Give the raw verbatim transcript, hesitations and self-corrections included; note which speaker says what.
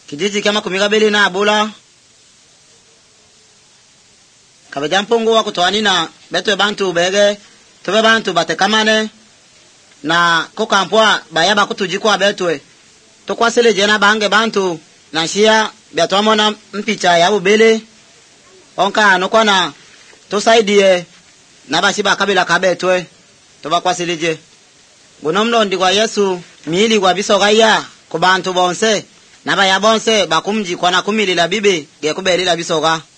Speaker 1: kijiji kama kumigabili na abula kabajampungu wa kutoani na betwe bantu bege tobe bantu batekamane na kokampwa bayaba kutujikwa betwe tokwasele jena bange bantu na shia biatwamona mpicha ya ubele onka nokwana tosaidie nabashiba kabila kabetwe toba kwasilije gunomlondi kwa Yesu miili kwa bisogaya kubantu bonse naba ya bonse bakumji kwa na kumilila bibi ge kubelila bisoga